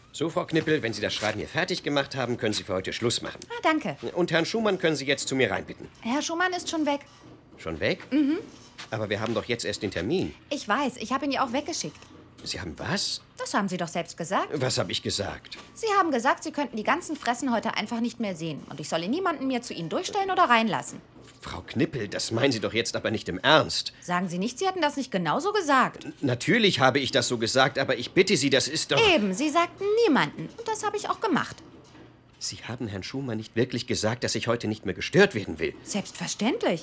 So, Frau Knippel, wenn Sie das Schreiben hier fertig gemacht haben, können Sie für heute Schluss machen. Ah, danke. Und Herrn Schumann können Sie jetzt zu mir reinbitten. Herr Schumann ist schon weg. Schon weg? Mhm. Aber wir haben doch jetzt erst den Termin. Ich weiß, ich habe ihn ja auch weggeschickt. Sie haben was? Das haben Sie doch selbst gesagt. Was habe ich gesagt? Sie haben gesagt, Sie könnten die ganzen Fressen heute einfach nicht mehr sehen. Und ich solle niemanden mehr zu Ihnen durchstellen oder reinlassen. Frau Knippel, das meinen Sie doch jetzt aber nicht im Ernst. Sagen Sie nicht, Sie hätten das nicht genauso gesagt. Natürlich habe ich das so gesagt, aber ich bitte Sie, das ist doch... Eben, Sie sagten niemanden. Und das habe ich auch gemacht. Sie haben Herrn Schumann nicht wirklich gesagt, dass ich heute nicht mehr gestört werden will. Selbstverständlich.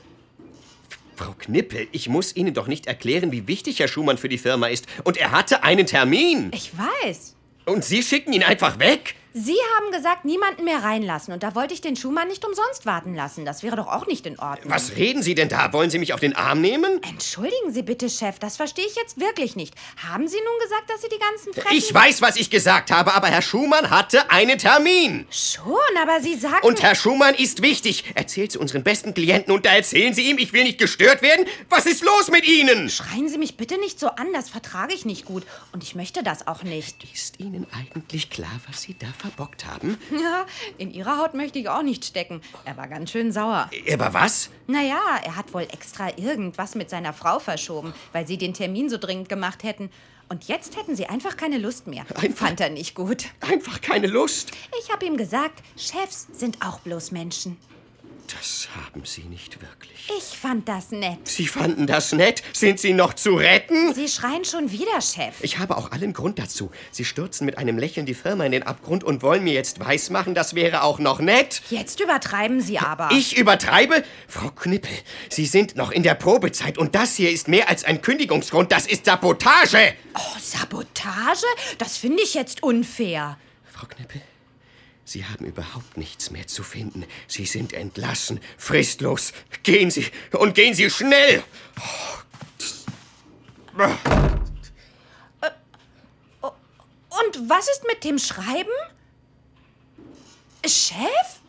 Frau Knippel, ich muss Ihnen doch nicht erklären, wie wichtig Herr Schumann für die Firma ist. Und er hatte einen Termin. Ich weiß. Und Sie schicken ihn einfach weg? Sie haben gesagt, niemanden mehr reinlassen. Und da wollte ich den Schumann nicht umsonst warten lassen. Das wäre doch auch nicht in Ordnung. Was reden Sie denn da? Wollen Sie mich auf den Arm nehmen? Entschuldigen Sie bitte, Chef. Das verstehe ich jetzt wirklich nicht. Haben Sie nun gesagt, dass Sie die ganzen Fressen... Ich weiß, was ich gesagt habe, aber Herr Schumann hatte einen Termin. Schon, aber Sie sagten... Und Herr Schumann ist wichtig. Erzählt Sie unseren besten Klienten und da erzählen Sie ihm, ich will nicht gestört werden. Was ist los mit Ihnen? Schreien Sie mich bitte nicht so an. Das vertrage ich nicht gut. Und ich möchte das auch nicht. Ist Ihnen eigentlich klar, was Sie da verbockt haben? Ja, in Ihrer Haut möchte ich auch nicht stecken. Er war ganz schön sauer. Aber was? Naja, er hat wohl extra irgendwas mit seiner Frau verschoben, weil sie den Termin so dringend gemacht hätten. Und jetzt hätten sie einfach keine Lust mehr. Fand er nicht gut. Einfach keine Lust. Ich habe ihm gesagt, Chefs sind auch bloß Menschen. Das haben Sie nicht wirklich. Ich fand das nett. Sie fanden das nett? Sind Sie noch zu retten? Sie schreien schon wieder, Chef. Ich habe auch allen Grund dazu. Sie stürzen mit einem Lächeln die Firma in den Abgrund und wollen mir jetzt weismachen, das wäre auch noch nett. Jetzt übertreiben Sie aber. Ich übertreibe? Frau Knippel, Sie sind noch in der Probezeit und das hier ist mehr als ein Kündigungsgrund. Das ist Sabotage. Oh, Sabotage? Das finde ich jetzt unfair. Frau Knippel, Sie haben überhaupt nichts mehr zu finden. Sie sind entlassen, fristlos. Gehen Sie und gehen Sie schnell. Und was ist mit dem Schreiben? Chef?